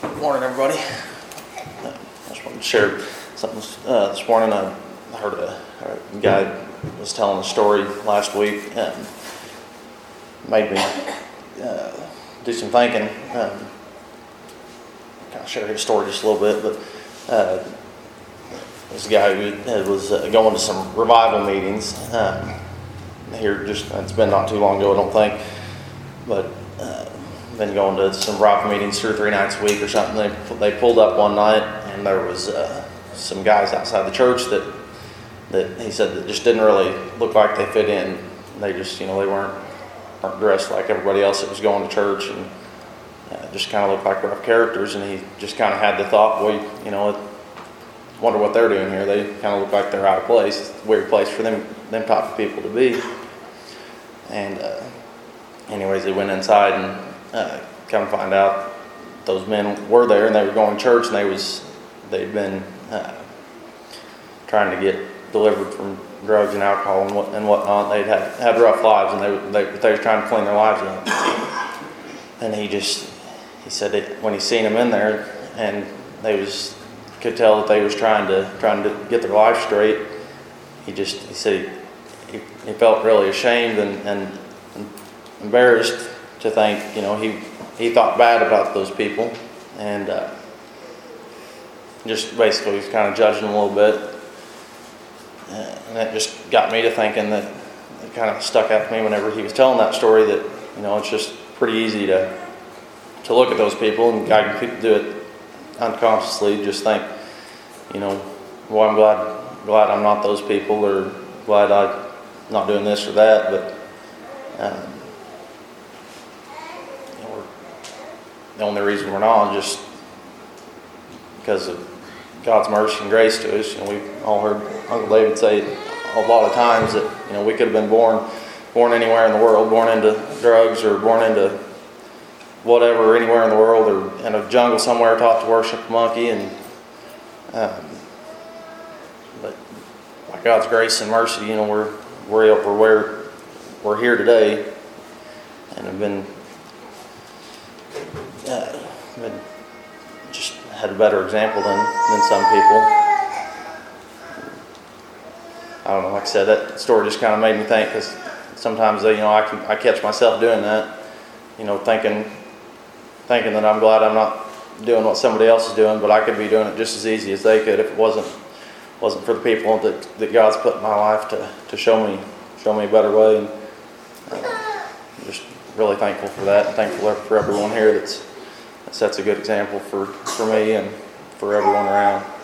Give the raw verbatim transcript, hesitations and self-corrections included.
Good morning, everybody. Uh, I just wanted to share something uh, this morning. I heard a, a guy was telling a story last week and made me uh, do some thinking. Um, kind of share his story just a little bit, but uh, this guy who was uh, going to some revival meetings um, here. Just it's been not too long ago, I don't think, but. Uh, been going to some rock meetings two or three nights a week or something. They they pulled up one night and there was uh, some guys outside the church that that he said that just didn't really look like they fit in. They just you know they weren't weren't dressed like everybody else that was going to church, and uh, just kind of looked like rough characters. And he just kind of had the thought, boy, you know, wonder what they're doing here. They kind of look like they're out of place. It's a weird place for them them type of people to be. And uh, anyways, they went inside and. Uh, come find out those men were there and they were going to church, and they was they'd been uh, trying to get delivered from drugs and alcohol and what and whatnot. They'd had had rough lives, and they they they were trying to clean their lives up. And he just he said that when he seen them in there, and they was could tell that they was trying to trying to get their life straight. He just he said he, he, he felt really ashamed and, and, and embarrassed. To think, you know, he he thought bad about those people, and uh, just basically was kind of judging them a little bit, uh, and that just got me to thinking that it kind of stuck out to me whenever he was telling that story. That you know, it's just pretty easy to to look at those people, and God can do it unconsciously. Just think, you know, well, I'm glad glad I'm not those people, or glad I'm not doing this or that, but. Um, The only reason we're not is just because of God's mercy and grace to us. You know, we've all heard Uncle David say a lot of times that you know we could have been born, born anywhere in the world, born into drugs or born into whatever anywhere in the world, or in a jungle somewhere taught to worship a monkey. And um, but by God's grace and mercy, you know, we're we're we're where we're here today, and have been. Uh, been just had a better example than, than some people. I don't know, like I said, that story just kind of made me think, because sometimes, you know, I can I catch myself doing that, you know, thinking thinking that I'm glad I'm not doing what somebody else is doing, but I could be doing it just as easy as they could if it wasn't wasn't for the people that, that God's put in my life to, to show me show me a better way. And uh, I'm just really thankful for that, and thankful for everyone here that's that sets a good example for, for me and for everyone around.